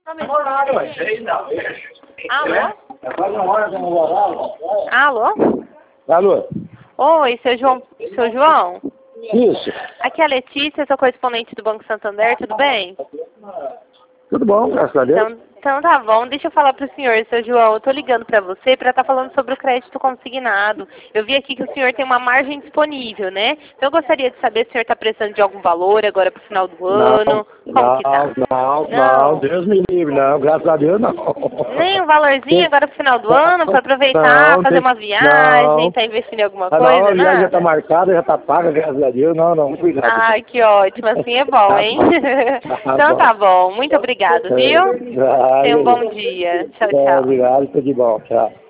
Alô? Alô? Alô? Oi, seu João. Seu João? Isso. Aqui é a Letícia, sou correspondente do Banco Santander, tudo bem? Tudo bom, graças a Deus. Então tá bom, deixa eu falar pro senhor, seu João, eu tô ligando pra você pra estar falando sobre o crédito consignado. Eu vi aqui que o senhor tem uma margem disponível, né? Então eu gostaria de saber se o senhor tá precisando de algum valor agora pro final do ano. Como que tá? Não, Deus me livre, não, graças a Deus não. Nem um valorzinho agora pro final do ano pra aproveitar, fazer uma viagem, tá investindo em alguma Não, coisa, a viagem já tá nada? marcada, já tá paga, graças a Deus, muito cuidado. Ai, que ótimo, assim é bom, hein? Então tá bom, muito obrigado, viu? Tenha um bom dia. Tchau, tchau. Obrigado, tudo de bom, tchau.